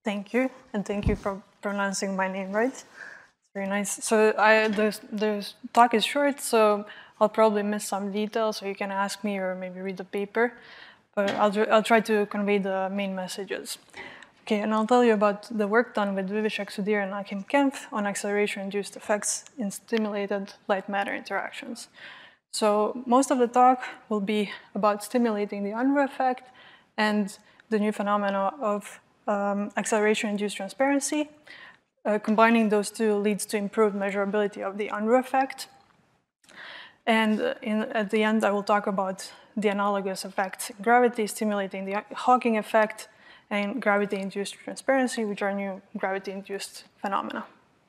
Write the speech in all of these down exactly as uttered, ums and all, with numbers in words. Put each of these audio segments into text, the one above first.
Thank you, and thank you for pronouncing my name right. It's very nice. So I, the, the talk is short, so I'll probably miss some details, so you can ask me or maybe read the paper. But I'll, I'll try to convey the main messages. Okay, and I'll tell you about the work done with Vivek Sudhir and Achim Kempf on acceleration-induced effects in stimulated light-matter interactions. So most of the talk will be about stimulating the Unruh effect and the new phenomena of um, acceleration-induced transparency. Uh, combining those two leads to improved measurability of the Unruh effect. And in, at the end, I will talk about the analogous effects in gravity, stimulating the Hawking effect, and gravity-induced transparency, which are new gravity-induced phenomena.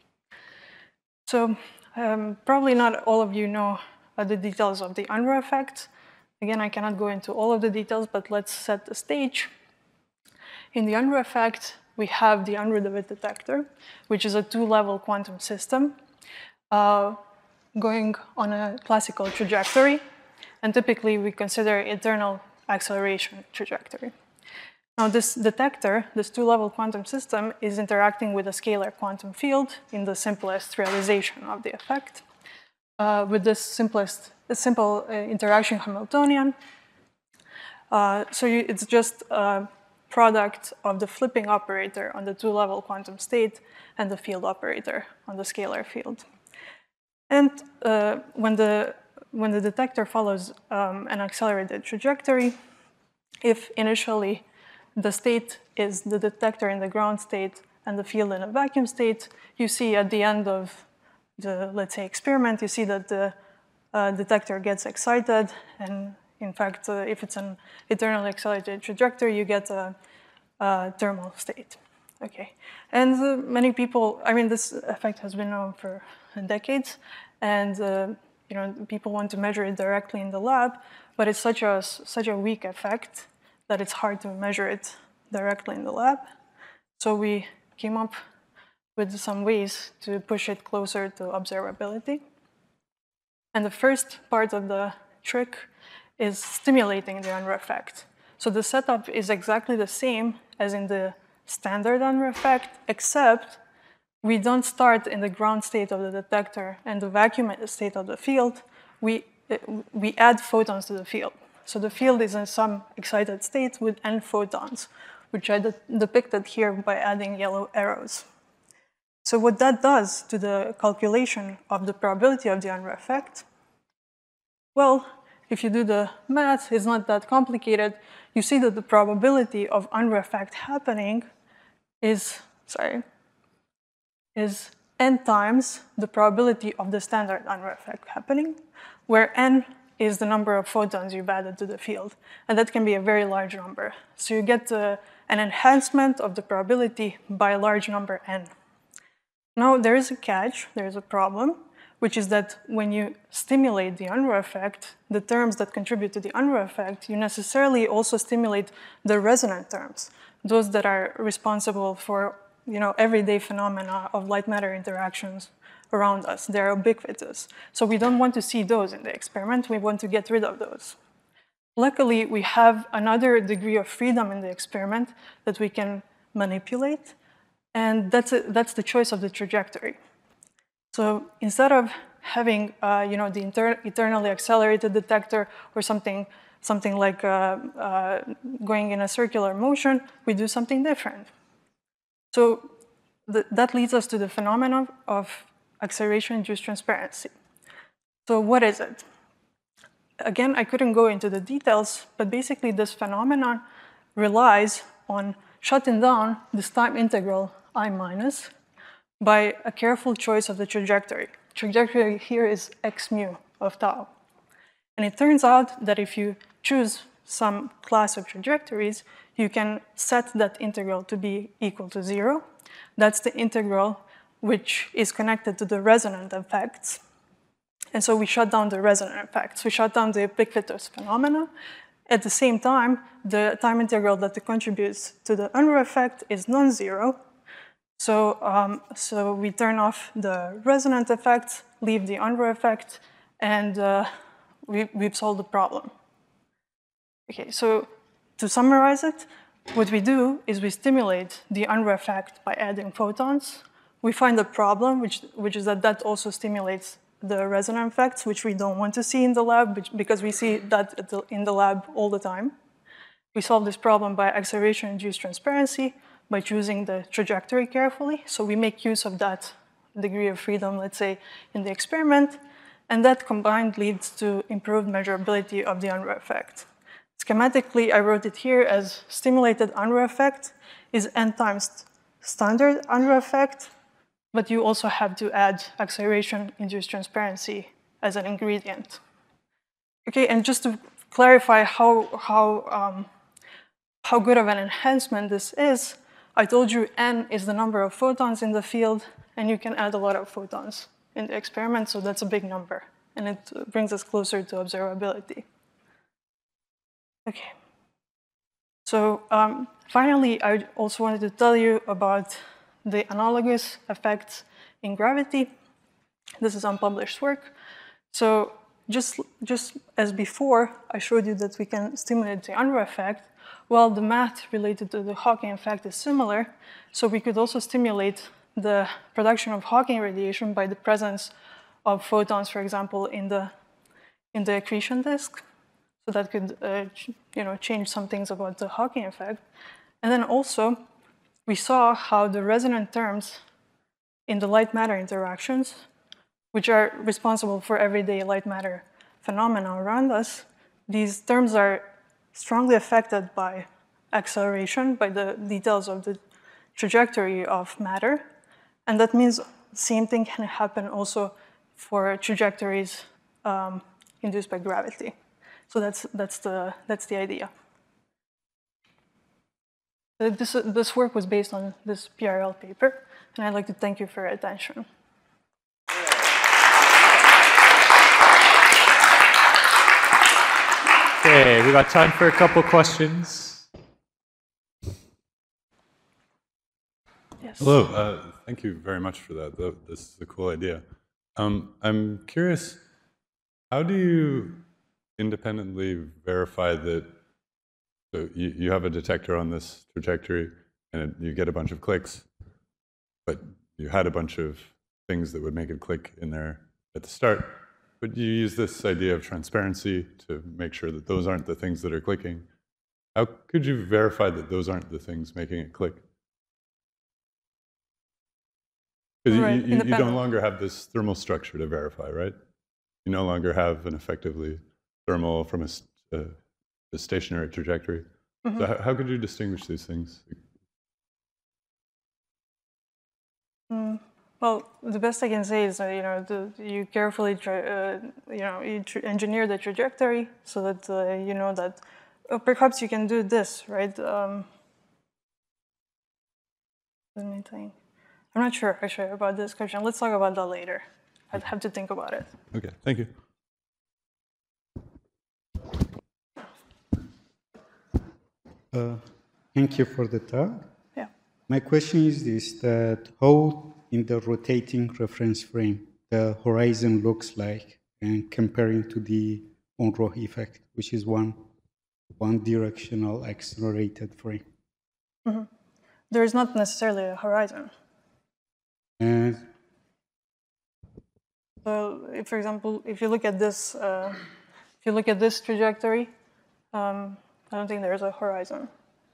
So um, probably not all of you know uh, the details of the Unruh effect. Again, I cannot go into all of the details, but let's set the stage. In the Unruh effect, we have the Unruh-Dewitt detector, which is a two-level quantum system uh, going on a classical trajectory. And typically, we consider eternal acceleration trajectory. Now, this detector, this two-level quantum system, is interacting with a scalar quantum field in the simplest realization of the effect. Uh, with this simplest, this simple uh, interaction Hamiltonian, uh, so you, it's just a product of the flipping operator on the two-level quantum state and the field operator on the scalar field. And uh, when the when the detector follows um, an accelerated trajectory, if initially the state is the detector in the ground state and the field in a vacuum state, you see at the end of the, let's say, experiment, you see that the uh, detector gets excited. And in fact, uh, if it's an eternally accelerated trajectory, you get a, a thermal state. Okay, and uh, many people, I mean, this effect has been known for decades, and uh, you know, people want to measure it directly in the lab, but it's such a, such a weak effect that it's hard to measure it directly in the lab. So we came up with some ways to push it closer to observability. And the first part of the trick is stimulating the Unruh effect. So the setup is exactly the same as in the standard Unruh effect, except we don't start in the ground state of the detector and the vacuum state of the field. We, we add photons to the field. So the field is in some excited state with n photons, which I de depicted here by adding yellow arrows. So what that does to the calculation of the probability of the Unruh effect, well, if you do the math, it's not that complicated. You see that the probability of Unruh effect happening is, sorry, is n times the probability of the standard Unruh effect happening, where n is the number of photons you've added to the field. And that can be a very large number. So you get uh, an enhancement of the probability by a large number n. Now, there is a catch, there is a problem, which is that when you stimulate the Unruh effect, the terms that contribute to the Unruh effect, you necessarily also stimulate the resonant terms, those that are responsible for, you know, everyday phenomena of light-matter interactions around us. They're ubiquitous. So we don't want to see those in the experiment. We want to get rid of those. Luckily, we have another degree of freedom in the experiment that we can manipulate, and that's, a, that's the choice of the trajectory. So instead of having uh, you know, the eternally accelerated detector or something, something like uh, uh, going in a circular motion, we do something different. So th that leads us to the phenomenon of acceleration-induced transparency. So what is it? Again, I couldn't go into the details, but basically this phenomenon relies on shutting down this time integral I minus by a careful choice of the trajectory. Trajectory here is x mu of tau. And it turns out that if you choose some class of trajectories, you can set that integral to be equal to zero. That's the integral which is connected to the resonant effects. And so we shut down the resonant effects. We shut down the ubiquitous phenomena. At the same time, the time integral that contributes to the Unruh effect is non-zero. So, um, so we turn off the resonant effects, leave the Unruh effect, and uh, we, we've solved the problem. Okay, so to summarize it, what we do is we stimulate the Unruh effect by adding photons. We find a problem, which, which is that that also stimulates the resonant effects, which we don't want to see in the lab, which, because we see that in the lab all the time. We solve this problem by acceleration-induced transparency, by choosing the trajectory carefully. So we make use of that degree of freedom, let's say, in the experiment, and that combined leads to improved measurability of the Unruh effect. Schematically, I wrote it here as stimulated Unruh effect is n times standard Unruh effect, but you also have to add acceleration-induced transparency as an ingredient. Okay, and just to clarify how, how, um, how good of an enhancement this is, I told you n is the number of photons in the field, and you can add a lot of photons in the experiment, so that's a big number, and it brings us closer to observability. Okay. So um, finally, I also wanted to tell you about the analogous effects in gravity. This is unpublished work. So just, just as before, I showed you that we can stimulate the Unruh effect. Well, the math related to the Hawking effect is similar. So we could also stimulate the production of Hawking radiation by the presence of photons, for example, in the, in the accretion disk. So that could uh, you know, change some things about the Hawking effect. And then also, we saw how the resonant terms in the light-matter interactions, which are responsible for everyday light-matter phenomena around us, these terms are strongly affected by acceleration, by the details of the trajectory of matter. And that means the same thing can happen also for trajectories um, induced by gravity. So that's, that's, the, that's the idea. This, this work was based on this P R L paper, and I'd like to thank you for your attention. Okay, we got time for a couple questions. Yes. Hello, uh, thank you very much for that. This is a cool idea. Um, I'm curious, how do you independently verify that, so you, you have a detector on this trajectory and it, you get a bunch of clicks, but you had a bunch of things that would make it click in there at the start, but you use this idea of transparency to make sure that those aren't the things that are clicking. How could you verify that those aren't the things making it click? Because Right, you, you, you no longer have this thermal structure to verify, right? You no longer have an effectively thermal from a, a, a stationary trajectory. Mm-hmm. So how, how could you distinguish these things? Mm, well, the best I can say is that you know the, you carefully try, uh, you know you tr engineer the trajectory so that uh, you know that uh, perhaps you can do this, right? Um, let me think. I'm not sure actually about this question. Let's talk about that later. I'd have to think about it. Okay, thank you. Uh, thank you for the talk. Yeah. My question is this, that how in the rotating reference frame the horizon looks like and comparing to the Unruh effect, which is one, one directional accelerated frame. Mm-hmm. There is not necessarily a horizon. And so, if, for example, if you look at this, uh, if you look at this trajectory, um, I don't think there's a horizon.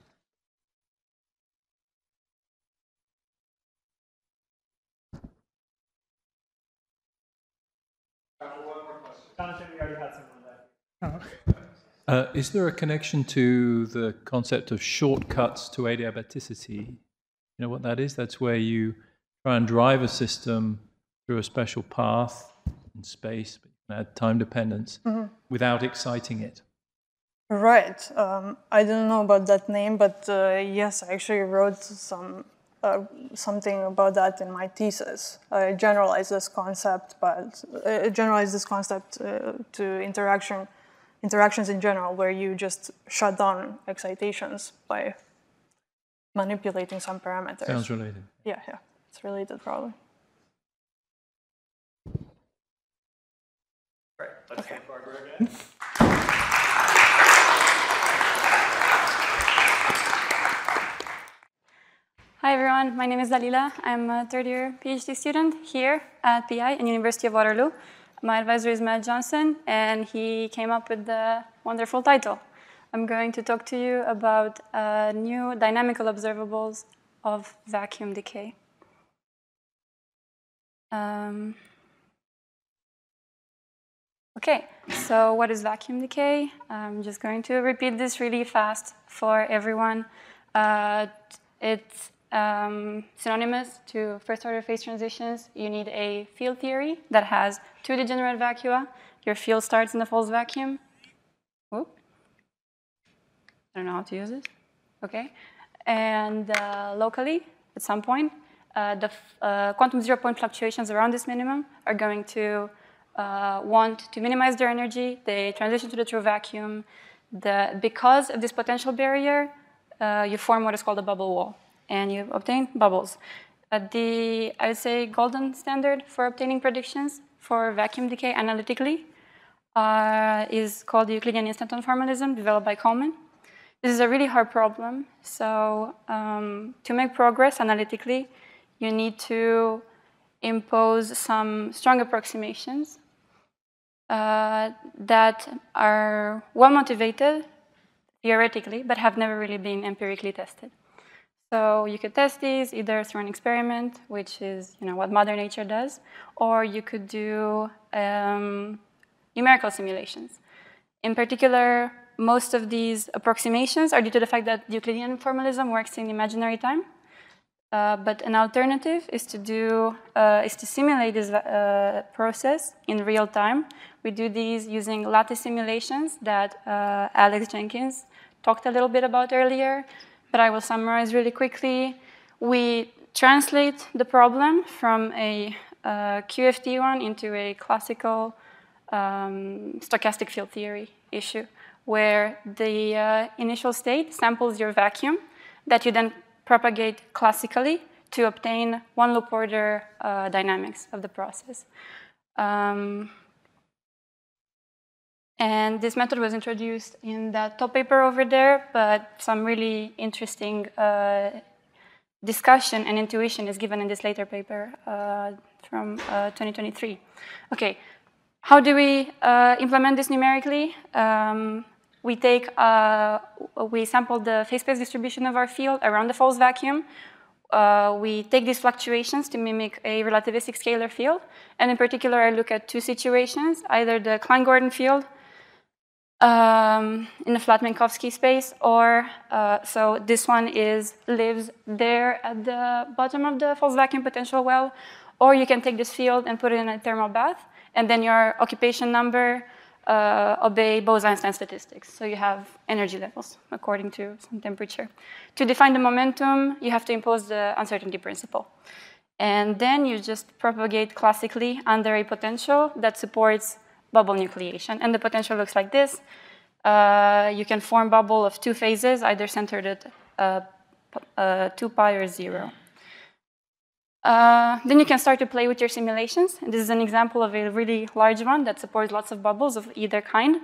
Jonathan, we already had someone there. Uh, is there a connection to the concept of shortcuts to adiabaticity? You know what that is? That's where you try and drive a system through a special path in space, but you can add time dependence mm-hmm. without exciting it. Right. Um, I didn't know about that name, but uh, yes, I actually wrote some uh, something about that in my thesis. I generalized this concept, but uh, generalized this concept uh, to interaction, interactions in general, where you just shut down excitations by manipulating some parameters. Sounds related. Yeah, yeah, it's related probably. Right. Let's okay. again. Hi everyone, my name is Dalila. I'm a third year PhD student here at P I and University of Waterloo. My advisor is Matt Johnson, and he came up with the wonderful title. I'm going to talk to you about uh, new dynamical observables of vacuum decay. Um, okay, so what is vacuum decay? I'm just going to repeat this really fast for everyone. Uh, it's Um, synonymous to first-order phase transitions. You need a field theory that has two degenerate vacua. Your field starts in the false vacuum. Whoop. I don't know how to use it. Okay. And uh, locally, at some point, uh, the uh, quantum zero-point fluctuations around this minimum are going to uh, want to minimize their energy. They transition to the true vacuum. The, because of this potential barrier, uh, you form what is called a bubble wall, and you obtain bubbles. Uh, the, I would say, golden standard for obtaining predictions for vacuum decay analytically uh, is called the Euclidean instanton formalism, developed by Coleman. This is a really hard problem. So um, to make progress analytically, you need to impose some strong approximations uh, that are well-motivated theoretically, but have never really been empirically tested. So you could test these either through an experiment, which is you know, what Mother Nature does, or you could do um, numerical simulations. In particular, most of these approximations are due to the fact that Euclidean formalism works in imaginary time. Uh, but an alternative is to do uh, is to simulate this uh, process in real time. We do these using lattice simulations that uh, Alex Jenkins talked a little bit about earlier. But I will summarize really quickly. We translate the problem from a uh, Q F T one into a classical um, stochastic field theory issue, where the uh, initial state samples your vacuum that you then propagate classically to obtain one loop order uh, dynamics of the process. Um, And this method was introduced in that top paper over there, but some really interesting uh, discussion and intuition is given in this later paper uh, from uh, twenty twenty-three. Okay, how do we uh, implement this numerically? Um, we take, uh, we sample the phase space distribution of our field around the false vacuum. Uh, we take these fluctuations to mimic a relativistic scalar field. And in particular, I look at two situations, either the Klein-Gordon field, Um, in the flat Minkowski space, or uh, so this one is lives there at the bottom of the false vacuum potential well, or you can take this field and put it in a thermal bath, and then your occupation number uh, obey Bose-Einstein statistics. So you have energy levels according to some temperature. To define the momentum, you have to impose the uncertainty principle. And then you just propagate classically under a potential that supports bubble nucleation. And the potential looks like this. Uh, you can form bubble of two phases, either centered at uh, uh, two pi or zero. Uh, then you can start to play with your simulations. And this is an example of a really large one that supports lots of bubbles of either kind.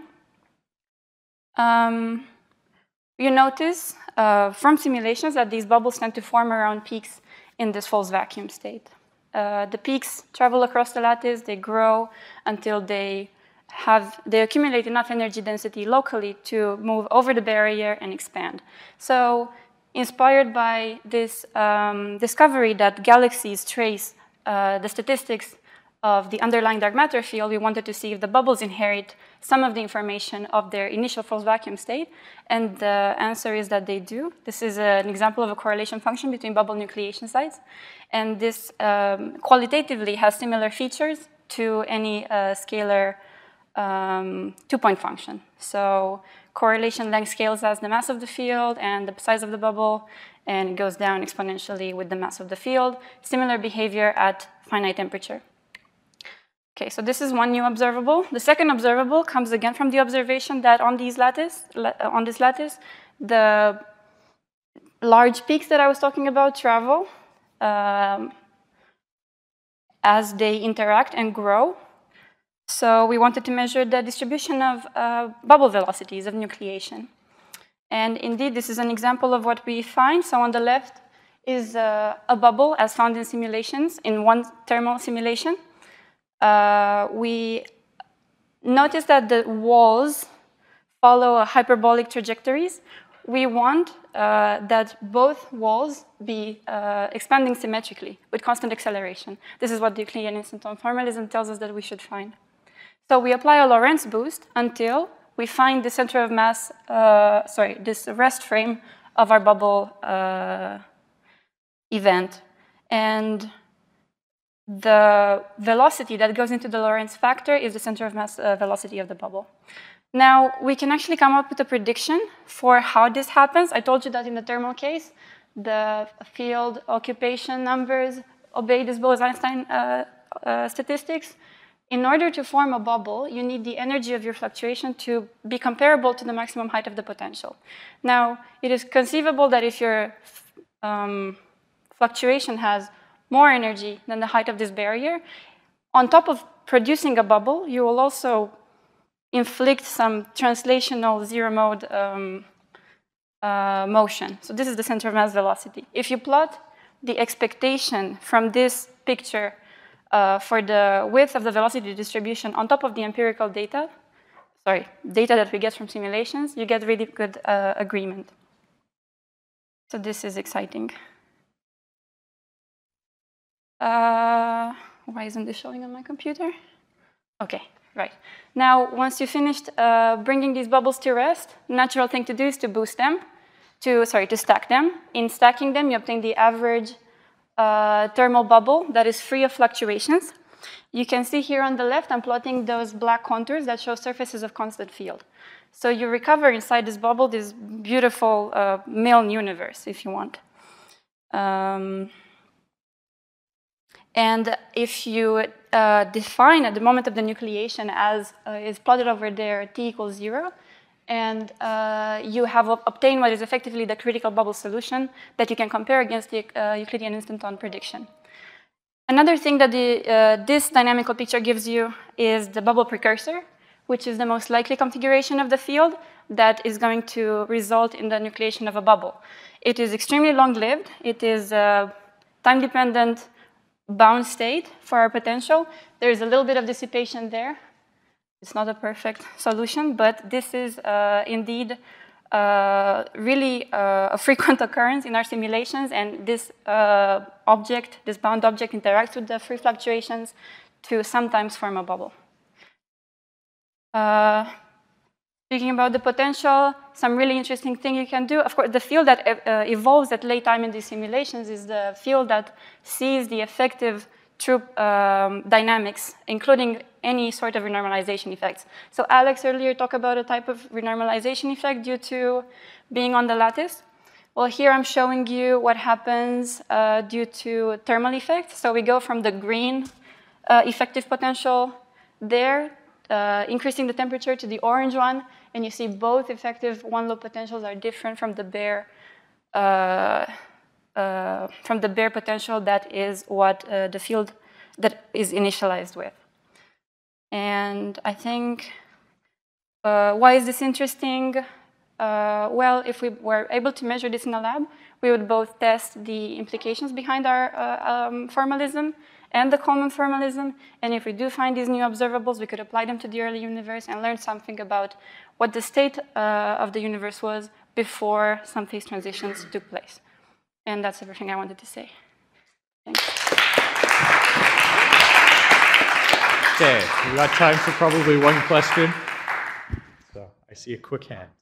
Um, you notice uh, from simulations that these bubbles tend to form around peaks in this false vacuum state. Uh, the peaks travel across the lattice, they grow until they have, they accumulate enough energy density locally to move over the barrier and expand. So inspired by this um, discovery that galaxies trace uh, the statistics of the underlying dark matter field, we wanted to see if the bubbles inherit some of the information of their initial false vacuum state, and the answer is that they do. This is an example of a correlation function between bubble nucleation sites, and this um, qualitatively has similar features to any uh, scalar um, two-point function. So correlation length scales as the mass of the field and the size of the bubble, and it goes down exponentially with the mass of the field. Similar behavior at finite temperature. Okay, so this is one new observable. The second observable comes again from the observation that on these lattice, on this lattice, the large peaks that I was talking about travel um, as they interact and grow. So we wanted to measure the distribution of uh, bubble velocities of nucleation. And indeed, this is an example of what we find. So on the left is uh, a bubble as found in simulations, in one thermal simulation. Uh, we notice that the walls follow hyperbolic trajectories. We want uh, that both walls be uh, expanding symmetrically with constant acceleration. This is what the Euclidean instanton formalism tells us that we should find. So we apply a Lorentz boost until we find the center of mass, uh, sorry, this rest frame of our bubble uh, event. And the velocity that goes into the Lorentz factor is the center of mass uh, velocity of the bubble. Now, we can actually come up with a prediction for how this happens. I told you that in the thermal case, the field occupation numbers obey this Bose-Einstein uh, uh, statistics. In order to form a bubble, you need the energy of your fluctuation to be comparable to the maximum height of the potential. Now, it is conceivable that if your um, fluctuation has more energy than the height of this barrier, on top of producing a bubble, you will also inflict some translational zero-mode um, uh, motion. So this is the center of mass velocity. If you plot the expectation from this picture uh, for the width of the velocity distribution on top of the empirical data, sorry, data that we get from simulations, you get really good uh, agreement. So this is exciting. Uh, why isn't this showing on my computer? Okay. Right. Now, once you finished uh, bringing these bubbles to rest, the natural thing to do is to boost them, to, sorry, to stack them. In stacking them, you obtain the average uh, thermal bubble that is free of fluctuations. You can see here on the left, I'm plotting those black contours that show surfaces of constant field. So you recover inside this bubble this beautiful uh, Milne universe, if you want. Um, And if you uh, define at the moment of the nucleation as uh, is plotted over there, t equals zero, and uh, you have obtained what is effectively the critical bubble solution that you can compare against the uh, Euclidean instanton prediction. Another thing that the, uh, this dynamical picture gives you is the bubble precursor, which is the most likely configuration of the field that is going to result in the nucleation of a bubble. It is extremely long-lived. It is uh, time-dependent bound state for our potential. There is a little bit of dissipation there. It's not a perfect solution, but this is uh, indeed uh, really uh, a frequent occurrence in our simulations, and this uh, object, this bound object, interacts with the free fluctuations to sometimes form a bubble. Uh, Speaking about the potential, some really interesting thing you can do. Of course, the field that uh, evolves at late time in these simulations is the field that sees the effective true um, dynamics, including any sort of renormalization effects. So Alex earlier talked about a type of renormalization effect due to being on the lattice. Well, here I'm showing you what happens uh, due to thermal effects. So we go from the green uh, effective potential there, uh, increasing the temperature, to the orange one. And you see both effective one-loop potentials are different from the bare, uh, uh, from the bare potential that is what uh, the field that is initialized with. And I think, uh, why is this interesting? Uh, well, if we were able to measure this in a lab, we would both test the implications behind our uh, um, formalism and the Coleman formalism. And if we do find these new observables, we could apply them to the early universe and learn something about what the state uh, of the universe was before some phase transitions took place. And that's everything I wanted to say. Thanks. Okay, we've got time for probably one question. So I see a quick hand.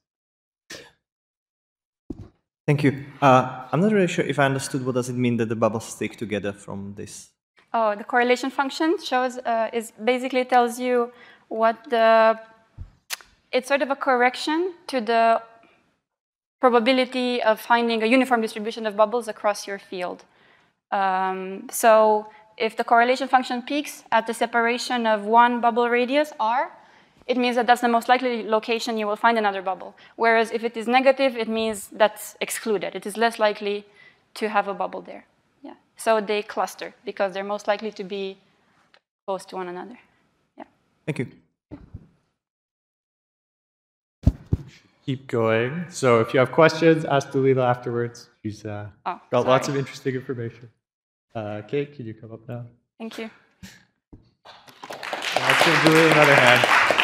Thank you. Uh, I'm not really sure if I understood what does it mean that the bubbles stick together from this. Oh, the correlation function shows, uh, is basically tells you what the, it's sort of a correction to the probability of finding a uniform distribution of bubbles across your field. Um, so if the correlation function peaks at the separation of one bubble radius, r, it means that that's the most likely location you will find another bubble. Whereas if it is negative, it means that's excluded. It is less likely to have a bubble there. Yeah. So they cluster because they're most likely to be close to one another. Yeah. Thank you. Keep going. So if you have questions, ask Dalila afterwards. She's uh, Oh, got sorry. lots of interesting information. Uh, Kate, can you come up now? Thank you. Let's give Julie another hand.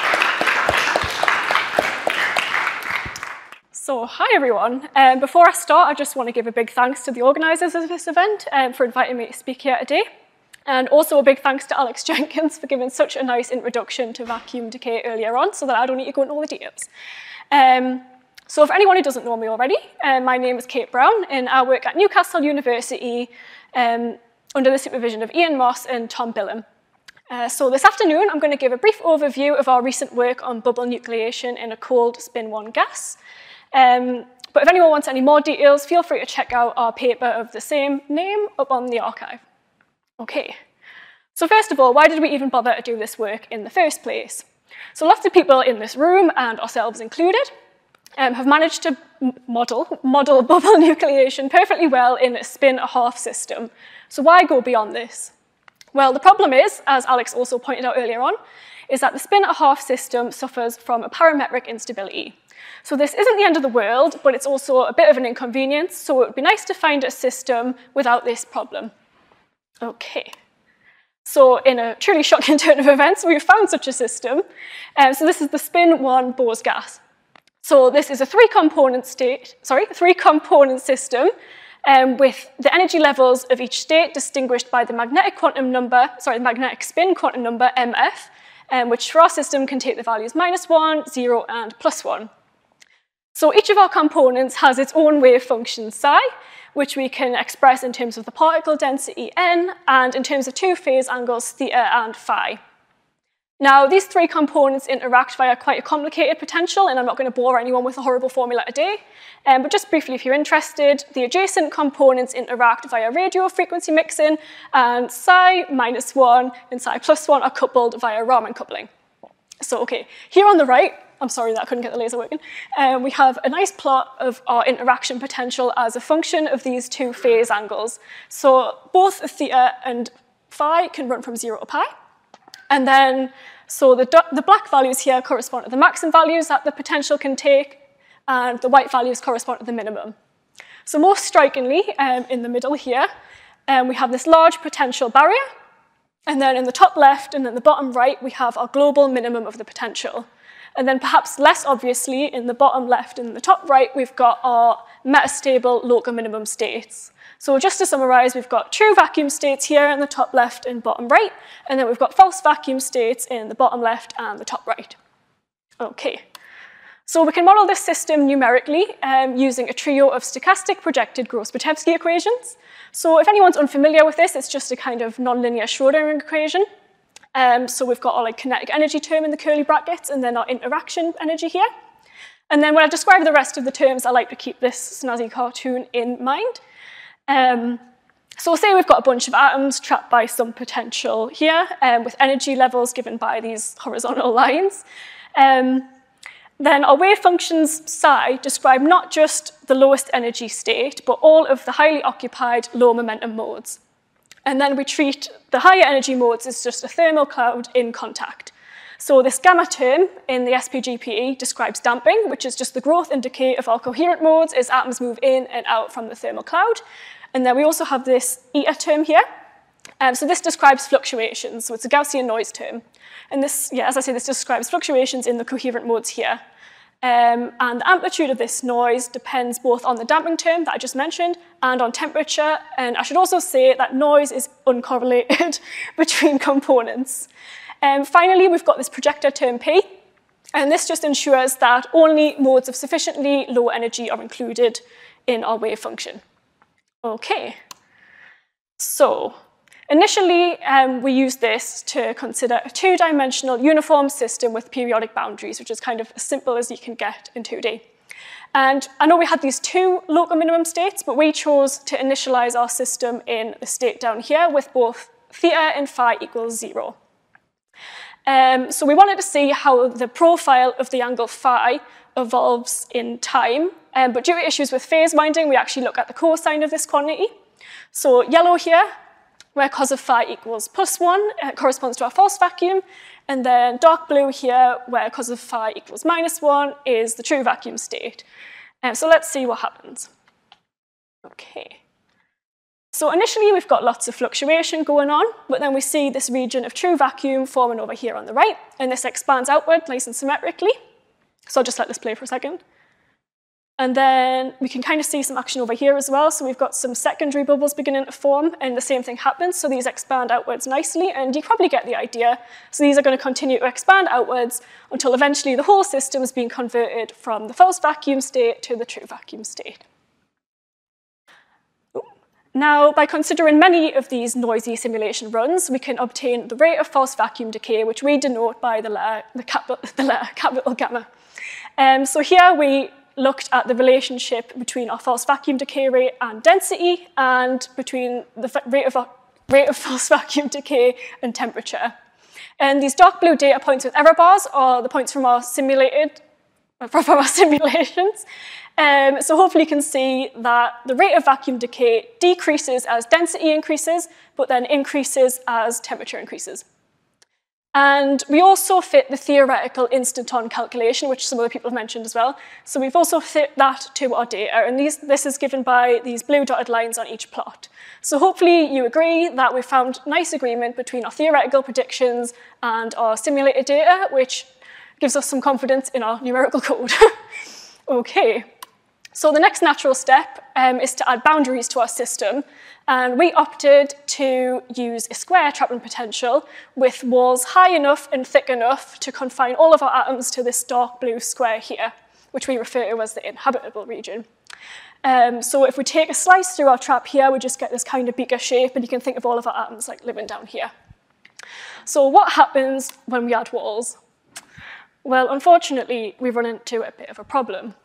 So, hi everyone. Um, before I start, I just want to give a big thanks to the organisers of this event um, for inviting me to speak here today. And also a big thanks to Alex Jenkins for giving such a nice introduction to vacuum decay earlier on, so that I don't need to go into all the details. Um, so if anyone who doesn't know me already, um, my name is Kate Brown, and I work at Newcastle University um, under the supervision of Ian Moss and Tom Billam. Uh, so this afternoon, I'm going to give a brief overview of our recent work on bubble nucleation in a cold spin one gas. Um, but if anyone wants any more details, feel free to check out our paper of the same name up on the archive. Okay, so first of all, why did we even bother to do this work in the first place? So lots of people in this room, and ourselves included, um, have managed to model, model bubble nucleation perfectly well in a spin-a-half system. So why go beyond this? Well, the problem is, as Alex also pointed out earlier on, is that the spin-a-half system suffers from a parametric instability. So this isn't the end of the world, but it's also a bit of an inconvenience, so it would be nice to find a system without this problem. Okay, so in a truly shocking turn of events, we've found such a system. Um, so this is the spin one Bose gas. So this is a three-component state, sorry, three-component system um, with the energy levels of each state distinguished by the magnetic quantum number, sorry, the magnetic spin quantum number M F, um, which for our system can take the values minus one, zero, and plus one. So each of our components has its own wave function psi, which we can express in terms of the particle density n, and in terms of two phase angles theta and phi. Now, these three components interact via quite a complicated potential, and I'm not going to bore anyone with a horrible formula today, um, but just briefly, if you're interested, the adjacent components interact via radio frequency mixing, and psi minus one and psi plus one are coupled via Raman coupling. So, okay, here on the right, I'm sorry that I couldn't get the laser working. Um, we have a nice plot of our interaction potential as a function of these two phase angles. So both theta and phi can run from zero to pi. And then, so the, the black values here correspond to the maximum values that the potential can take, and the white values correspond to the minimum. So most strikingly, um, in the middle here, um, we have this large potential barrier. And then in the top left and in the bottom right, we have our global minimum of the potential. And then perhaps less obviously, in the bottom left and the top right, we've got our metastable local minimum states. So just to summarize, we've got true vacuum states here in the top left and bottom right, and then we've got false vacuum states in the bottom left and the top right. Okay, so we can model this system numerically um, using a trio of stochastic projected Gross-Patevsky equations. So if anyone's unfamiliar with this, it's just a kind of nonlinear Schrodinger equation. Um, so we've got our like, kinetic energy term in the curly brackets, and then our interaction energy here. And then when I describe the rest of the terms, I like to keep this snazzy cartoon in mind. Um, so say we've got a bunch of atoms trapped by some potential here, um, with energy levels given by these horizontal lines. Um, then our wave functions psi describe not just the lowest energy state, but all of the highly occupied low momentum modes. And then we treat the higher energy modes as just a thermal cloud in contact. So this gamma term in the S P G P E describes damping, which is just the growth and decay of our coherent modes as atoms move in and out from the thermal cloud. And then we also have this eta term here. Um, so this describes fluctuations, so it's a Gaussian noise term. And this, yeah, as I say, this describes fluctuations in the coherent modes here. Um, and the amplitude of this noise depends both on the damping term that I just mentioned and on temperature. And I should also say that noise is uncorrelated between components. Um, finally, we've got this projector term P. And this just ensures that only modes of sufficiently low energy are included in our wave function. Okay, so initially um, we used this to consider a two-dimensional uniform system with periodic boundaries, which is kind of as simple as you can get in two D. And I know we had these two local minimum states, but we chose to initialize our system in the state down here with both theta and phi equals zero. Um, so we wanted to see how the profile of the angle phi evolves in time, um, but due to issues with phase winding, we actually look at the cosine of this quantity. So yellow here, where cos of phi equals plus one, uh, corresponds to our false vacuum, and then dark blue here, where cos of phi equals minus one, is the true vacuum state. Um, so let's see what happens. Okay. So initially we've got lots of fluctuation going on, but then we see this region of true vacuum forming over here on the right, and this expands outward nice and symmetrically. So I'll just let this play for a second. And then we can kind of see some action over here as well. So we've got some secondary bubbles beginning to form, and the same thing happens. So these expand outwards nicely, and you probably get the idea. So these are going to continue to expand outwards until eventually the whole system is being converted from the false vacuum state to the true vacuum state. Now, by considering many of these noisy simulation runs, we can obtain the rate of false vacuum decay, which we denote by the letter, the capital, the letter capital gamma. Um, so here we looked at the relationship between our false vacuum decay rate and density, and between the rate of, rate of false vacuum decay and temperature. And these dark blue data points with error bars are the points from our simulated, from our simulations. Um, so hopefully you can see that the rate of vacuum decay decreases as density increases, but then increases as temperature increases. And we also fit the theoretical instanton calculation, which some other people have mentioned as well. So we've also fit that to our data, and these, this is given by these blue dotted lines on each plot. So hopefully you agree that we've found nice agreement between our theoretical predictions and our simulated data, which gives us some confidence in our numerical code. Okay. So the next natural step um, is to add boundaries to our system, and we opted to use a square trapping potential with walls high enough and thick enough to confine all of our atoms to this dark blue square here, which we refer to as the inhabitable region. Um, so if we take a slice through our trap here, we just get this kind of beaker shape, and you can think of all of our atoms like living down here. So what happens when we add walls? Well, unfortunately, we run into a bit of a problem.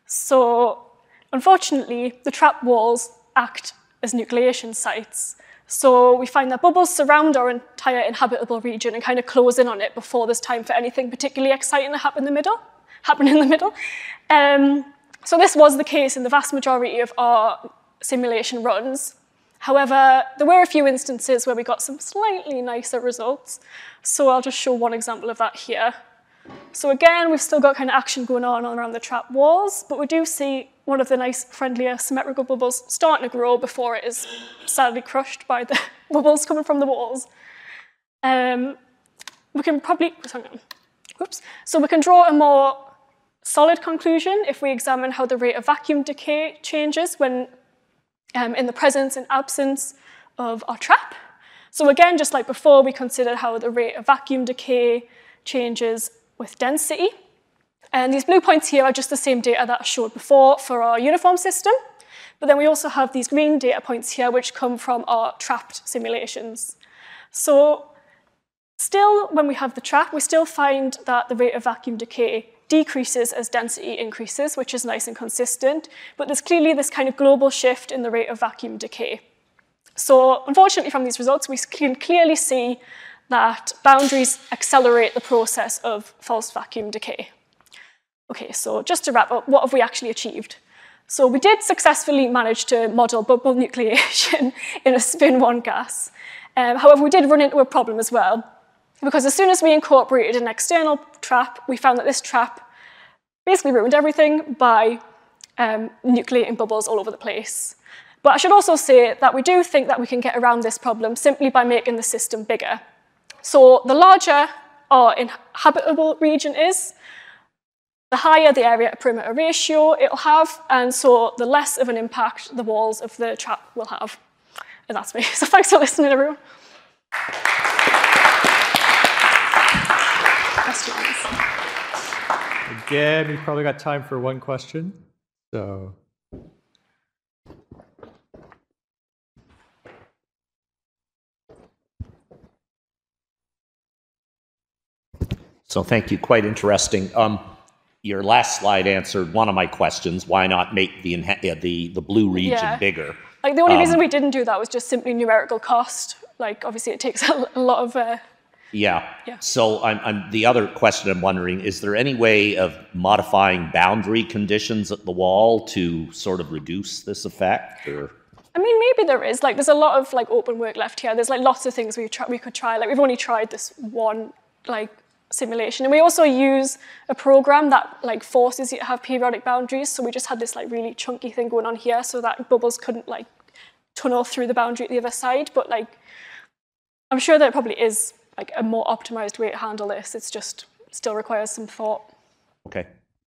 So, unfortunately, the trap walls act as nucleation sites. So we find that bubbles surround our entire inhabitable region and kind of close in on it before there's time for anything particularly exciting to happen in the middle. Happen in the middle. Um, so this was the case in the vast majority of our simulation runs. However, there were a few instances where we got some slightly nicer results. So I'll just show one example of that here. So again, we've still got kind of action going on around the trap walls, but we do see one of the nice, friendlier, symmetrical bubbles starting to grow before it is sadly crushed by the bubbles coming from the walls. Um, we can probably, hang on, oops. So we can draw a more solid conclusion if we examine how the rate of vacuum decay changes when um, in the presence and absence of our trap. So again, just like before, we considered how the rate of vacuum decay changes with density. And these blue points here are just the same data that I showed before for our uniform system. But then we also have these green data points here, which come from our trapped simulations. So still, when we have the trap, we still find that the rate of vacuum decay decreases as density increases, which is nice and consistent. But there's clearly this kind of global shift in the rate of vacuum decay. So unfortunately, from these results, we can clearly see that boundaries accelerate the process of false vacuum decay. Okay, so just to wrap up, what have we actually achieved? So we did successfully manage to model bubble nucleation in a spin one gas. Um, however, we did run into a problem as well, because as soon as we incorporated an external trap, we found that this trap basically ruined everything by um, nucleating bubbles all over the place. But I should also say that we do think that we can get around this problem simply by making the system bigger. So the larger our inhabitable region is, the higher the area to perimeter ratio it'll have, and so the less of an impact the walls of the trap will have. And that's me. So thanks for listening, everyone. Questions? Again, we probably got time for one question. So. So thank you, quite interesting. Um, your last slide answered one of my questions, why not make the, the, the blue region yeah. bigger? Like the only um, reason we didn't do that was just simply numerical cost. Like obviously it takes a, a lot of... Uh, yeah. yeah, so I'm, I'm, the other question I'm wondering, is there any way of modifying boundary conditions at the wall to sort of reduce this effect? Or? I mean, maybe there is. Like there's a lot of like open work left here. There's like lots of things we try, we could try. Like we've only tried this one like simulation. And we also use a program that like forces you to have periodic boundaries. So we just had this like really chunky thing going on here so that bubbles couldn't like tunnel through the boundary at the other side. But like, I'm sure there probably is like a more optimized way to handle this. It's just still requires some thought. Okay.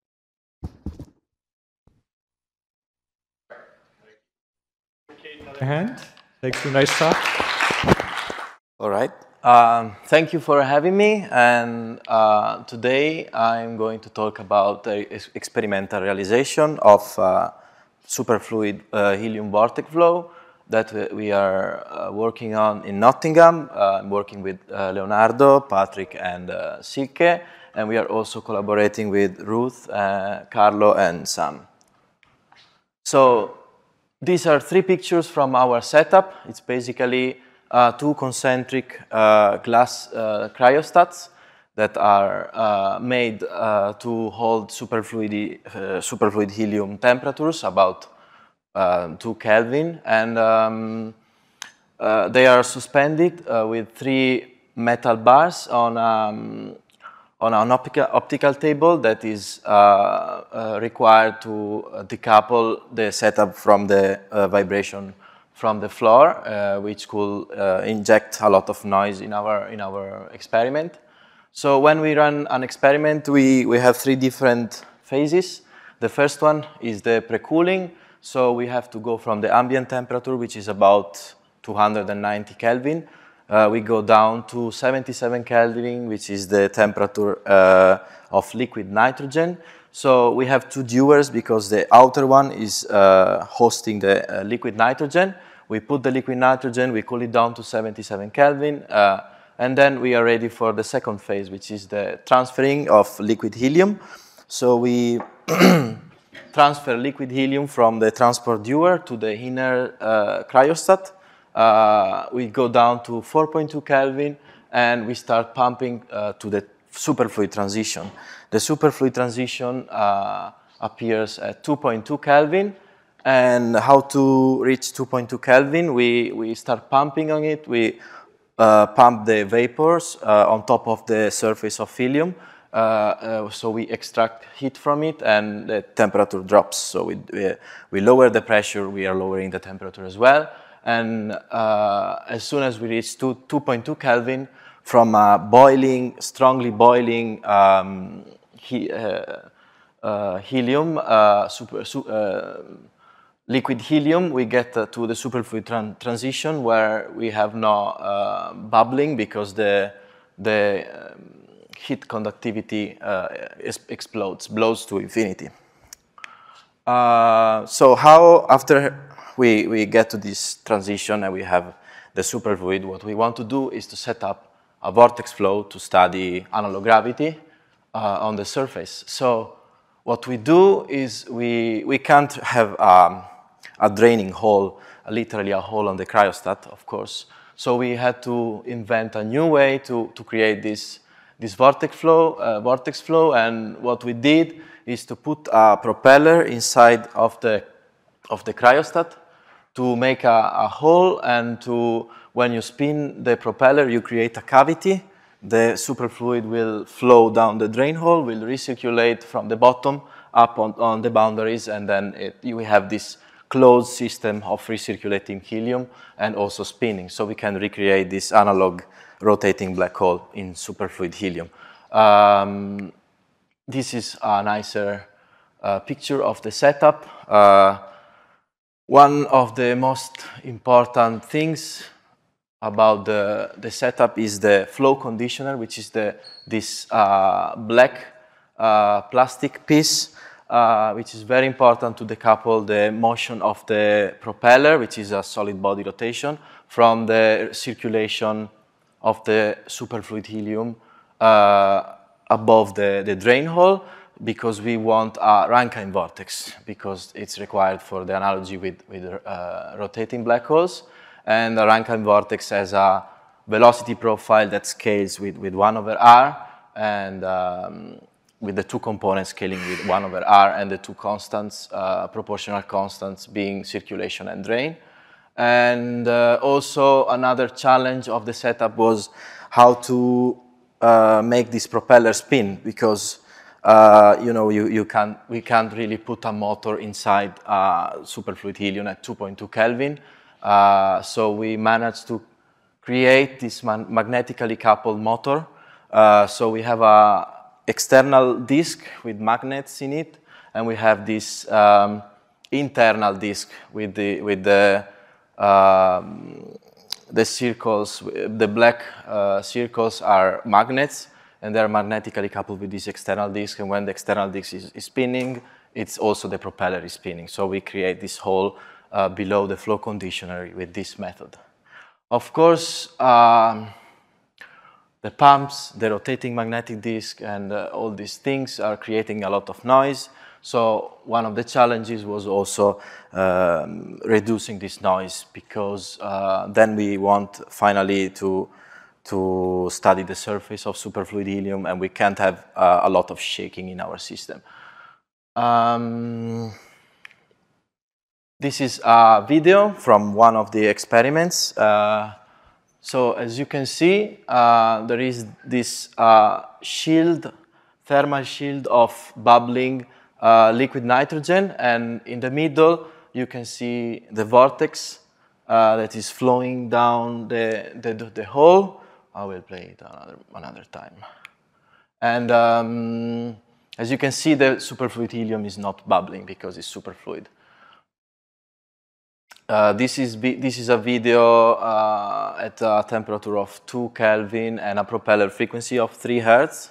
Hand. Thanks for a nice talk. All right. Um, thank you for having me. And uh, today I'm going to talk about the experimental realization of uh, superfluid uh, helium vortex flow that we are uh, working on in Nottingham. Uh, I'm working with uh, Leonardo, Patrick, and uh, Silke. And we are also collaborating with Ruth, uh, Carlo, and Sam. So these are three pictures from our setup. It's basically uh, two concentric uh, glass uh, cryostats that are uh, made uh, to hold superfluid, uh, superfluid helium temperatures, about uh, two Kelvin. And um, uh, they are suspended uh, with three metal bars on um, on an optical, optical table that is uh, uh, required to decouple the setup from the uh, vibration from the floor, uh, which could uh, inject a lot of noise in our, in our experiment. So when we run an experiment, we, we have three different phases. The first one is the pre-cooling. So we have to go from the ambient temperature, which is about two hundred ninety Kelvin. Uh, we go down to seventy-seven Kelvin, which is the temperature uh, of liquid nitrogen. So we have two dewars because the outer one is uh, hosting the uh, liquid nitrogen. We put the liquid nitrogen, we cool it down to seventy-seven Kelvin, uh, and then we are ready for the second phase, which is the transferring of liquid helium. So we transfer liquid helium from the transport dewar to the inner uh, cryostat. Uh, we go down to four point two Kelvin and we start pumping uh, to the superfluid transition. The superfluid transition uh, appears at two point two Kelvin. And how to reach two point two Kelvin? We, we start pumping on it. We uh, pump the vapors uh, on top of the surface of helium. Uh, uh, so we extract heat from it and the temperature drops. So we, we, we lower the pressure, we are lowering the temperature as well. And uh, as soon as we reach two point two Kelvin, from a boiling, strongly boiling um, he, uh, uh, helium, uh, super, su uh, liquid helium, we get uh, to the superfluid tran transition where we have no uh, bubbling because the, the um, heat conductivity uh, explodes, blows to infinity. Uh, so how, after We, we get to this transition and we have the superfluid, what we want to do is to set up a vortex flow to study analog gravity uh, on the surface. So what we do is we, we can't have um, a draining hole, literally a hole on the cryostat, of course. So we had to invent a new way to, to create this, this vortex flow, uh, vortex flow. And what we did is to put a propeller inside of the, of the cryostat to make a, a hole, and to, when you spin the propeller, you create a cavity. The superfluid will flow down the drain hole, will recirculate from the bottom up on, on the boundaries, and then it, you have this closed system of recirculating helium and also spinning. So we can recreate this analog rotating black hole in superfluid helium. Um, this is a nicer uh, picture of the setup. Uh, One of the most important things about the, the setup is the flow conditioner, which is the, this uh, black uh, plastic piece, uh, which is very important to decouple the motion of the propeller, which is a solid body rotation, from the circulation of the superfluid helium uh, above the, the drain hole, because we want a Rankine vortex, because it's required for the analogy with, with uh, rotating black holes. And the Rankine vortex has a velocity profile that scales with, with one over r, and um, with the two components scaling with one over r, and the two constants, uh, proportional constants, being circulation and drain. And uh, also another challenge of the setup was how to uh, make this propeller spin because uh, you know you, you can't, we can't really put a motor inside uh, superfluid helium at two point two Kelvin. Uh, so we managed to create this man magnetically coupled motor. Uh, so we have a external disk with magnets in it, and we have this um, internal disk with the with the um, the circles. The black uh, circles are magnets, and they're magnetically coupled with this external disk. And when the external disk is, is spinning, it's also the propeller is spinning. So we create this hole uh, below the flow conditioner with this method. Of course, um, the pumps, the rotating magnetic disk, and uh, all these things are creating a lot of noise. So one of the challenges was also um, reducing this noise, because uh, then we want finally to, to study the surface of superfluid helium, and we can't have uh, a lot of shaking in our system. Um, this is a video from one of the experiments. Uh, so as you can see, uh, there is this uh, shield, thermal shield of bubbling Uh, liquid nitrogen, and in the middle you can see the vortex uh, that is flowing down the, the, the hole. I will play it another, another time. And um, as you can see, the superfluid helium is not bubbling because it's superfluid. Uh, this, is, this is a video uh, at a temperature of two Kelvin and a propeller frequency of three hertz.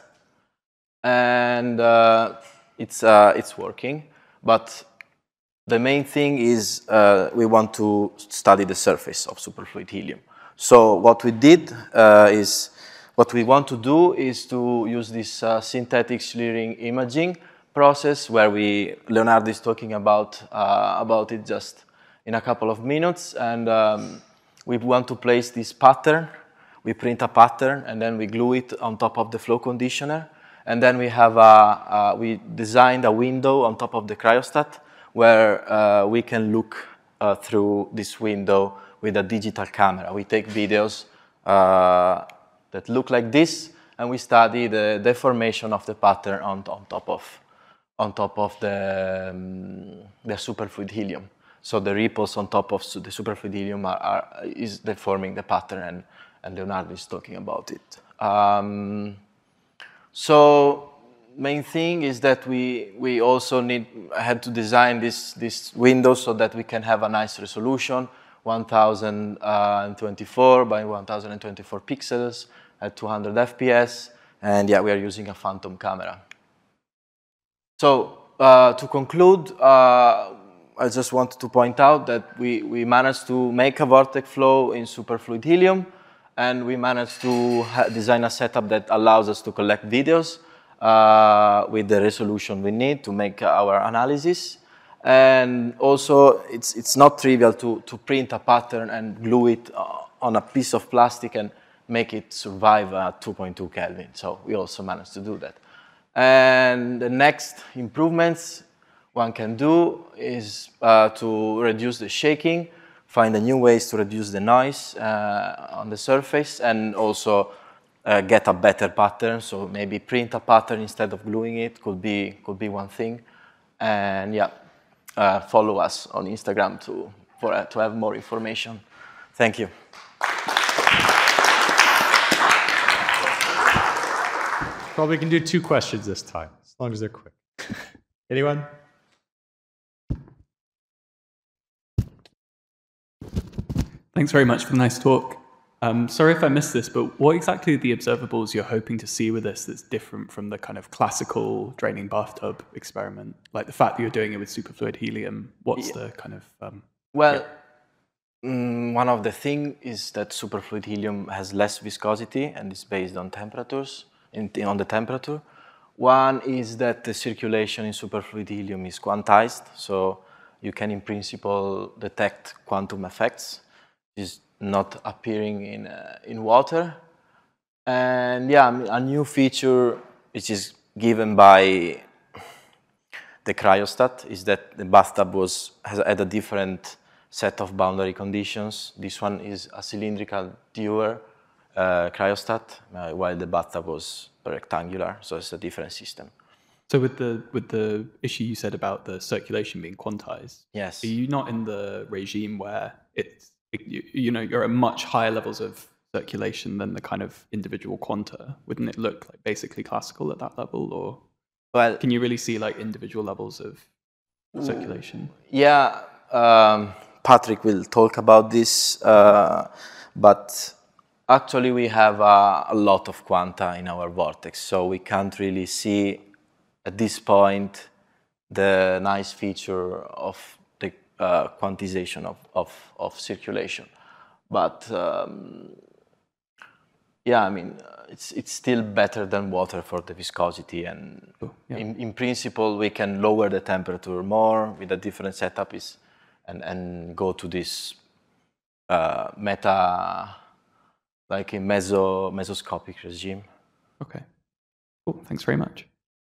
And uh, It's, uh, it's working, but the main thing is uh, we want to study the surface of superfluid helium. So what we did uh, is, what we want to do is to use this uh, synthetic slurring imaging process, where we, Leonardo is talking about, uh, about it just in a couple of minutes, and um, we want to place this pattern. We print a pattern, and then we glue it on top of the flow conditioner. And then we have a, uh, we designed a window on top of the cryostat where uh, we can look uh, through this window with a digital camera. We take videos uh, that look like this, and we study the deformation of the pattern on, on top of, on top of the, um, the superfluid helium. So the ripples on top of the superfluid helium are, are, is deforming the pattern, and, and Leonardo is talking about it. Um, So main thing is that we, we also need, had to design this, this window so that we can have a nice resolution, one thousand twenty-four by one thousand twenty-four pixels at two hundred F P S, and yeah, we are using a phantom camera. So uh, to conclude, uh, I just wanted to point out that we, we managed to make a vortex flow in superfluid helium, and we managed to design a setup that allows us to collect videos uh, with the resolution we need to make our analysis. And also, it's, it's not trivial to, to print a pattern and glue it on a piece of plastic and make it survive at two point two Kelvin. So we also managed to do that. And the next improvements one can do is uh, to reduce the shaking, find a new ways to reduce the noise uh, on the surface, and also uh, get a better pattern. So maybe print a pattern instead of gluing it could be, could be one thing. And yeah, uh, follow us on Instagram to, for, uh, to have more information. Thank you. Probably can do two questions this time, as long as they're quick. Anyone? Thanks very much for the nice talk. Um, sorry if I missed this, but what exactly are the observables you're hoping to see with this that's different from the kind of classical draining bathtub experiment? Like the fact that you're doing it with superfluid helium, what's yeah. the kind of... Um, well, yeah. mm, one of the things is that superfluid helium has less viscosity and is based on temperatures, in, on the temperature. One is that the circulation in superfluid helium is quantized, so you can in principle detect quantum effects. Is not appearing in, uh, in water. And yeah, a new feature which is given by the cryostat is that the bathtub was, has had a different set of boundary conditions. This one is a cylindrical dewar uh, cryostat, uh, while the bathtub was rectangular, so it's a different system. So with the with the issue you said about the circulation being quantized, yes, are you not in the regime where it's it, you, you know you're at much higher levels of circulation than the kind of individual quanta? Wouldn't it look like basically classical at that level, or well, can you really see like individual levels of circulation? Yeah, um, Patrick will talk about this, uh, but actually we have uh, a lot of quanta in our vortex, so we can't really see at this point the nice feature of the uh, quantization of, of, of circulation. But um, yeah, I mean, it's, it's still better than water for the viscosity, and oh, yeah. in, in principle we can lower the temperature more with a different setup is, and, and go to this uh, meta, like a meso, mesoscopic regime. Okay, cool, thanks very much.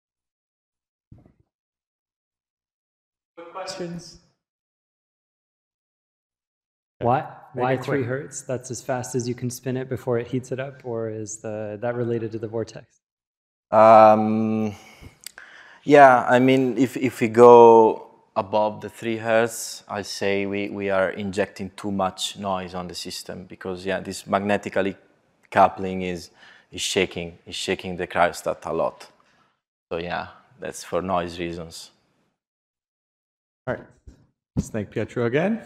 Questions? Why why three hertz? That's as fast as you can spin it before it heats it up, or is the that related to the vortex? Um, yeah, I mean, if if we go above the three hertz, I say we we are injecting too much noise on the system, because yeah, this magnetically coupling is is shaking is shaking the cryostat a lot. So yeah, that's for noise reasons. All right, let's thank Pietro again.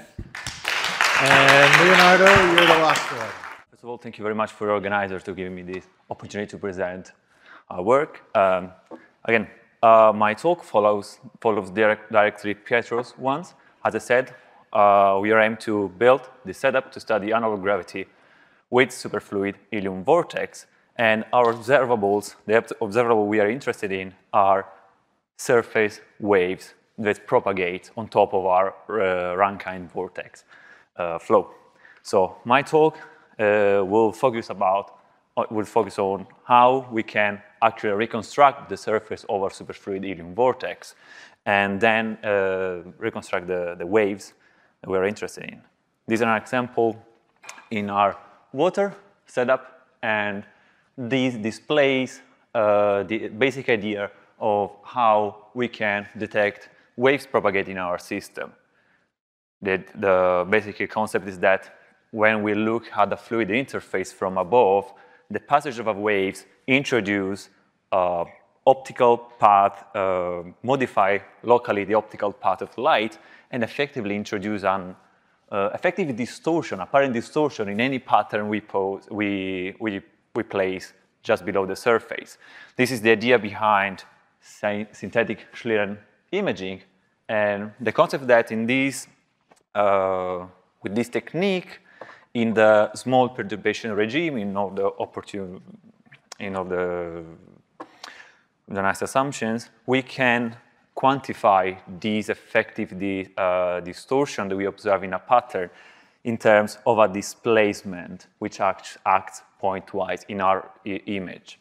And Leonardo, you're the last one. First of all, thank you very much for the organizers to giving me this opportunity to present our work. Um, again, uh, my talk follows follows direct, directly Pietro's ones. As I said, uh, we are aimed to build the setup to study analog gravity with superfluid helium vortex. And our observables, the observable we are interested in, are surface waves that propagate on top of our uh, Rankine vortex uh, flow. So my talk uh, will focus about uh, will focus on how we can actually reconstruct the surface of our superfluid helium vortex, and then uh, reconstruct the, the waves that we're interested in. These are an example in our water setup, and these displays uh, the basic idea of how we can detect waves propagate in our system. The, the basic concept is that when we look at the fluid interface from above, the passage of waves introduce uh, optical path, uh, modify locally the optical path of light, and effectively introduce an uh, effective distortion, apparent distortion in any pattern we, pose, we, we, we place just below the surface. This is the idea behind synthetic Schlieren imaging, and the concept that in this, uh, with this technique, in the small perturbation regime, in all the opportune, in all the, the nice assumptions, we can quantify these effective di, uh, distortion that we observe in a pattern in terms of a displacement which acts, acts pointwise in our image.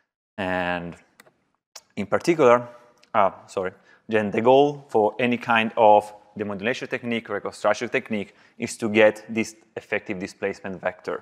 And in particular, uh, sorry, then the goal for any kind of demodulation technique or reconstruction technique is to get this effective displacement vector.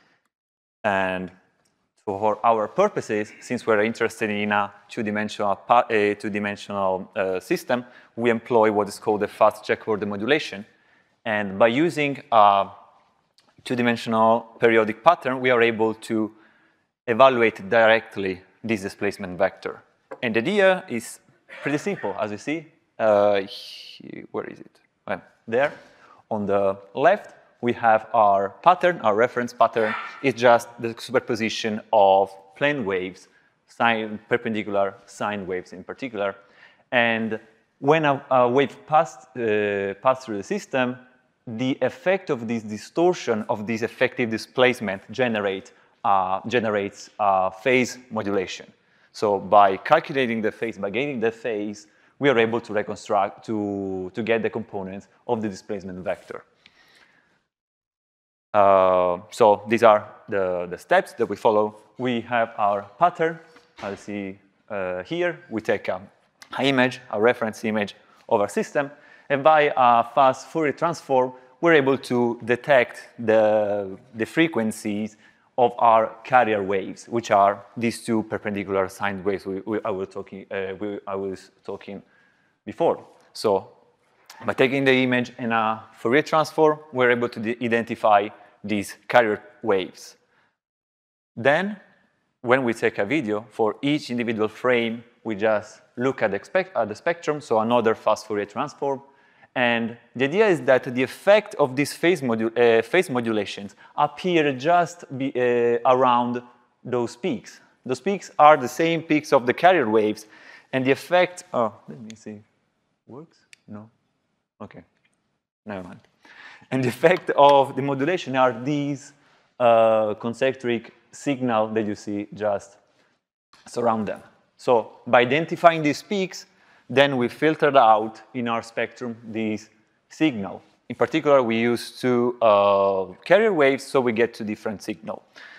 And for our purposes, since we're interested in a two-dimensional a two-dimensional uh, system, we employ what is called a fast checkerboard demodulation. And by using a two-dimensional periodic pattern, we are able to evaluate directly this displacement vector. And the idea is pretty simple, as you see. Uh, where is it? Well, there. On the left, we have our pattern, our reference pattern. It's just the superposition of plane waves, sine, perpendicular sine waves in particular. And when a, a wave passed, uh, passed through the system, the effect of this distortion of this effective displacement generate, uh, generates uh, phase modulation. So by calculating the phase, by gaining the phase, we are able to reconstruct, to, to get the components of the displacement vector. Uh, so these are the, the steps that we follow. We have our pattern, as you see uh, here. We take a, a image, a reference image of our system, and by a fast Fourier transform, we're able to detect the, the frequencies of our carrier waves, which are these two perpendicular sine waves we, we, I, was talking, uh, we, I was talking before. So by taking the image in a Fourier transform, we're able to identify these carrier waves. Then, when we take a video, for each individual frame, we just look at the, spec at the spectrum, so another fast Fourier transform. And the idea is that the effect of these phase, modu uh, phase modulations appear just be, uh, around those peaks. Those peaks are the same peaks of the carrier waves, and the effect, oh, let me see, works? No? Okay, never mind. And the effect of the modulation are these uh, concentric signal that you see just surround them. So by identifying these peaks, then we filtered out in our spectrum these signal. In particular, we use two uh, carrier waves, so we get two different signal.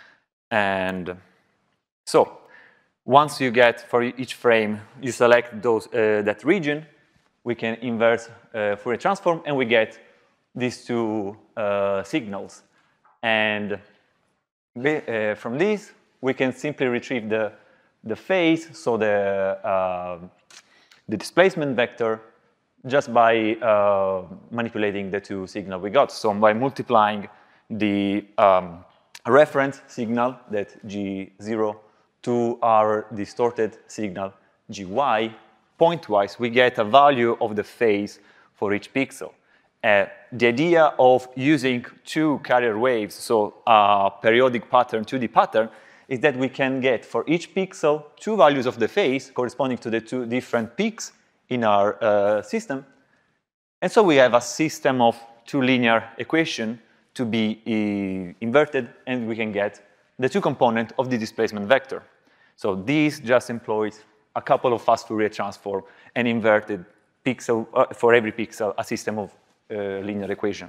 And so once you get, for each frame, you select those, uh, that region, we can invert uh, Fourier transform, and we get these two uh, signals. And uh, from this, we can simply retrieve the, the phase, so the, uh, the displacement vector, just by uh, manipulating the two signal we got. So by multiplying the um, reference signal, that G zero, to our distorted signal, G Y, pointwise, we get a value of the phase for each pixel. Uh, the idea of using two carrier waves, so a periodic pattern, two D pattern, is that we can get for each pixel two values of the phase corresponding to the two different peaks in our uh, system. And so we have a system of two linear equations to be uh, inverted, and we can get the two components of the displacement vector. So this just employs a couple of fast Fourier transform and inverted pixel, uh, for every pixel, a system of uh, linear equation.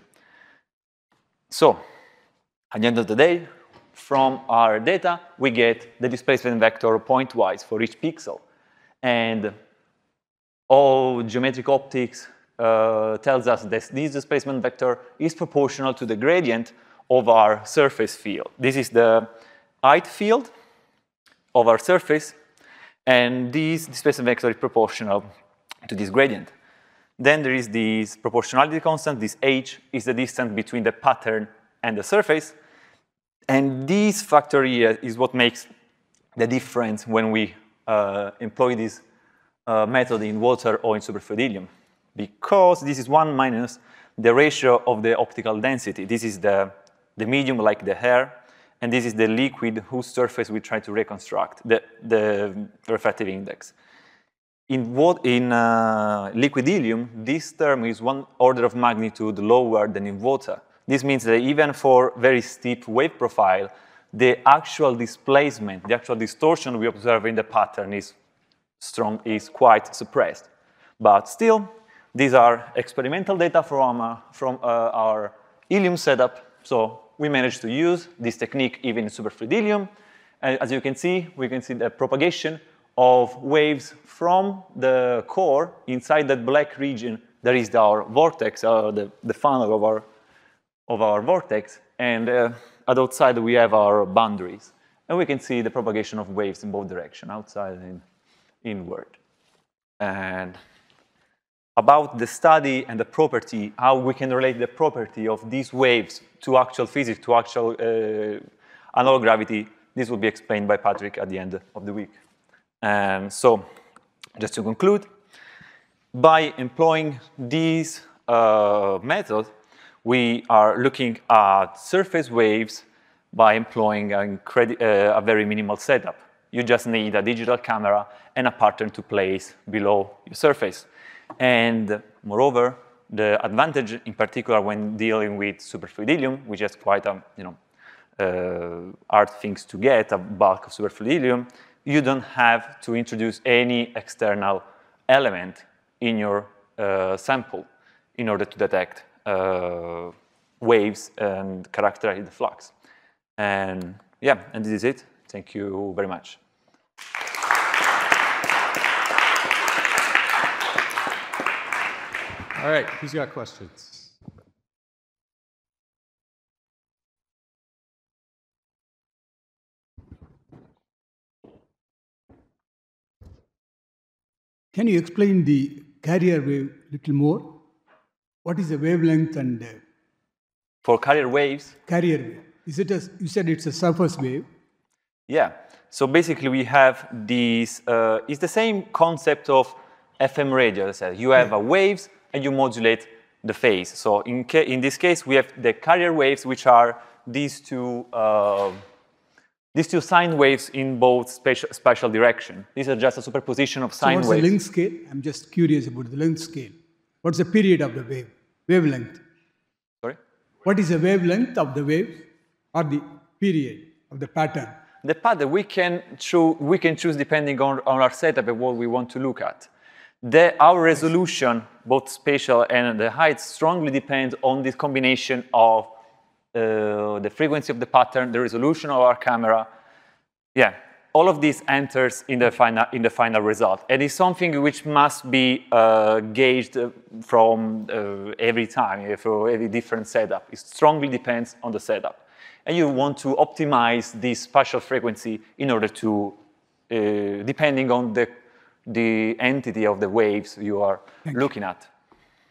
So at the end of the day, from our data, we get the displacement vector pointwise for each pixel. And all geometric optics uh, tells us that this displacement vector is proportional to the gradient of our surface field. This is the height field of our surface, and this displacement vector is proportional to this gradient. Then there is this proportionality constant. This h is the distance between the pattern and the surface. And this factor here is what makes the difference when we uh, employ this uh, method in water or in superfluid helium, because this is one minus the ratio of the optical density. This is the, the medium, like the hair, and this is the liquid whose surface we try to reconstruct, the, the refractive index. In, what, in uh, liquid helium, this term is one order of magnitude lower than in water. This means that even for very steep wave profile, the actual displacement, the actual distortion we observe in the pattern is strong, is quite suppressed. But still, these are experimental data from, uh, from uh, our helium setup. So we managed to use this technique even in superfluid helium. And as you can see, we can see the propagation of waves from the core. Inside that black region, there is our vortex, uh, the, the funnel of our of our vortex, and uh, at outside we have our boundaries. And we can see the propagation of waves in both directions, outside and inward. And about the study and the property, how we can relate the property of these waves to actual physics, to actual uh, analog gravity, this will be explained by Patrick at the end of the week. And so, just to conclude, by employing these uh, methods, we are looking at surface waves by employing a, uh, a very minimal setup. You just need a digital camera and a pattern to place below your surface. And moreover, the advantage, in particular, when dealing with superfluid helium, which is quite a you know uh, hard things to get, a bulk of superfluid helium, you don't have to introduce any external element in your uh, sample in order to detect Uh, waves and characterize the flux. And yeah, and this is it. Thank you very much. All right, who's got questions? can you explain the carrier wave a little more? What is the wavelength and uh, For carrier waves? Carrier wave. Is it a, you said it's a surface wave. Yeah. So basically we have these, uh, it's the same concept of F M radio. As I said. You have yeah. a waves and you modulate the phase. So in, ca in this case, we have the carrier waves, which are these two, uh, these two sine waves in both spatial, spatial direction. These are just a superposition of sine so what's waves. the length scale? I'm just curious about the length scale. What's the period of the wave? Wavelength. Sorry? What is the wavelength of the wave or the period of the pattern? The pattern we can choose, we can choose depending on, on our setup and what we want to look at. The, our resolution, both spatial and the height, strongly depends on this combination of uh, the frequency of the pattern, the resolution of our camera. Yeah, all of this enters in the final, in the final result. And it's something which must be uh, gauged from uh, every time, for every different setup. It strongly depends on the setup. And you want to optimize this spatial frequency in order to, uh, depending on the the entity of the waves you are Thank looking you. at.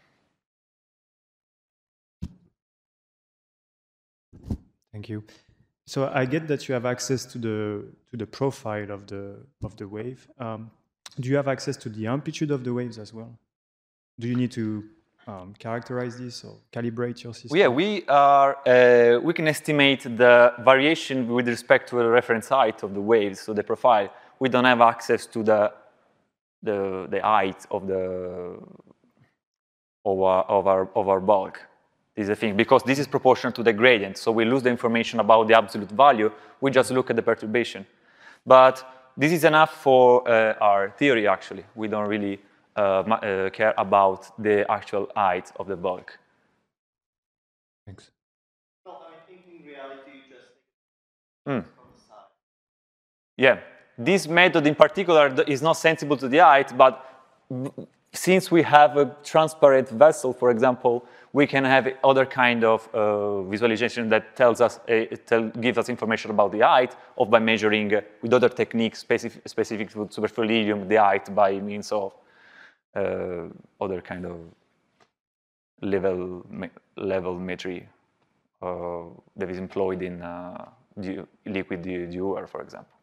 Thank you. So I get that you have access to the to the profile of the of the wave. Um, do you have access to the amplitude of the waves as well? Do you need to um, characterize this or calibrate your system? Yeah, we are. Uh, we can estimate the variation with respect to the reference height of the waves, so the profile. We don't have access to the the the height of the of our of our of our bulk. This is the thing, because this is proportional to the gradient, so we lose the information about the absolute value. We just look at the perturbation. But this is enough for uh, our theory. Actually, we don't really uh, uh, care about the actual height of the bulk. Thanks. Well, I think in reality you just Mm. from the side. Yeah. This method in particular is not sensible to the height, but since we have a transparent vessel, for example, we can have other kind of uh, visualization that tells us, uh, tell, gives us information about the height, or by measuring uh, with other techniques specific, specific to superfluidium, the height by means of uh, other kind of level level metry uh, that is employed in uh, liquid dewar, for example.